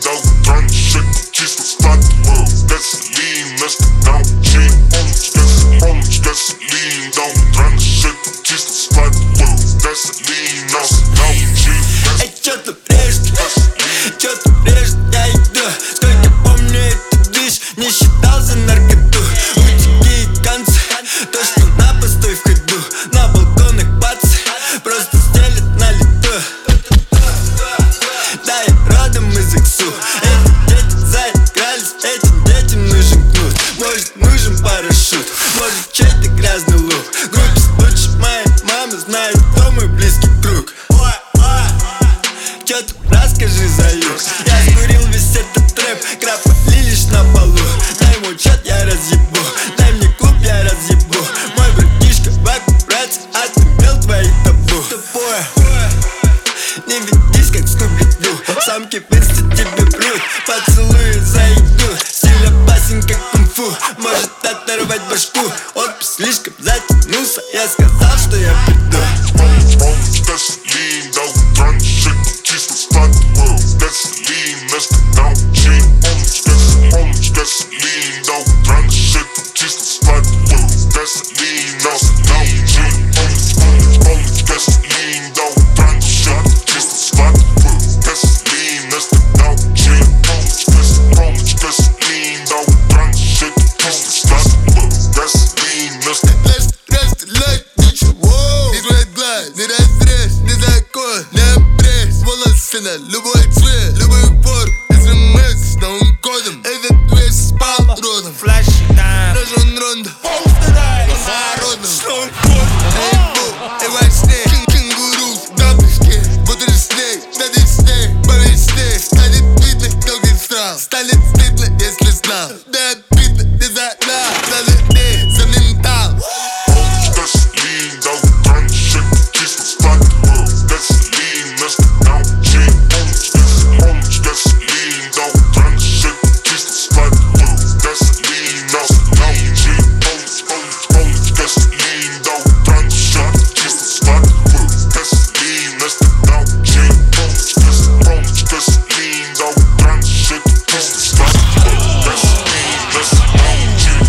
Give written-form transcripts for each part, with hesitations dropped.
до утра не шик, чисто стартовал. Gasoline, let's get down, cheap. Полночь, gasoline, до утра не шик, чисто стартовал. Gasoline, now cheap. Эй, чё-то брежет, я иду. Сколько помню эту дышь, не считал за наркоту. Утеки и концы, то, что на постой в ходу. На балконах бацы, просто стелят на лету. Да, я родом из иксу. Эти дети заигрались, этим детям нужен кнут. Может, нужен парашют, может, чей-то грязный лук. Группе случай моей мамы знает, кто мой близкий круг. Чё ты расскажи за юг? Я скурил весь этот рэп, крапа лишь на полу. Дай ему чат, я разъебу, дай мне клуб, я разъебу. Мой братишка, ваку, братцы, отымел твои табу. Тупое, не ведись как Скуби-Ду. Самки в инсте тебе врут, поцелуи за еду. Стиль опасен как кунг-фу, может оторвать башку. Отпуск слишком затянулся, я сказал, что я приду. Gasoline, до утра не шик, чисто стартовал. Gasoline, let's get down, cheap. Полночь, gasoline, до утра не шик, чисто стартовал. Gasoline, now cheap. Полночь, gasoline, до утра не шик, чисто стартовал. Gasoline, let's get down, cheap. Полночь, gasoline, до утра не шик, чисто стартовал. Gasoline, let's get на любой цвет, любой упор, СМС с новым кодом. Этот весь спал родом. Флэш, да, рожен рондо, народным. Эй, бу, эй, во сне, кенгуру в табличке. Бутеры снег, на Дисней, по весне. Станет видно, кто где стран. Станет стыдно, если знал. Да обидно, не за нас. За людей, за ментал. Gasoline, до утра не шик, чисто стартовал. Gasoline, let's get down, cheap. Полночь, gasoline, до утра не шик, чисто стартовал. Gasoline, now cheap. Полночь, gasoline, до утра не шик, чисто стартовал. Gasoline, let's get down, cheap. Полночь, gasoline, до утра не шик, чисто стартовал. Gasoline, let's get down, cheap.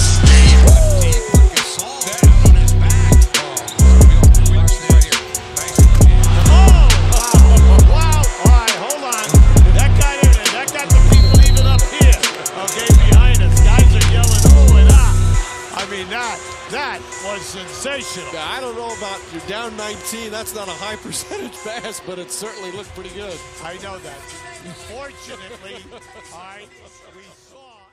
That was sensational. Yeah, I don't know about you're down 19. That's not a high percentage pass, but it certainly looked pretty good. I know that. Fortunately, all right, we saw.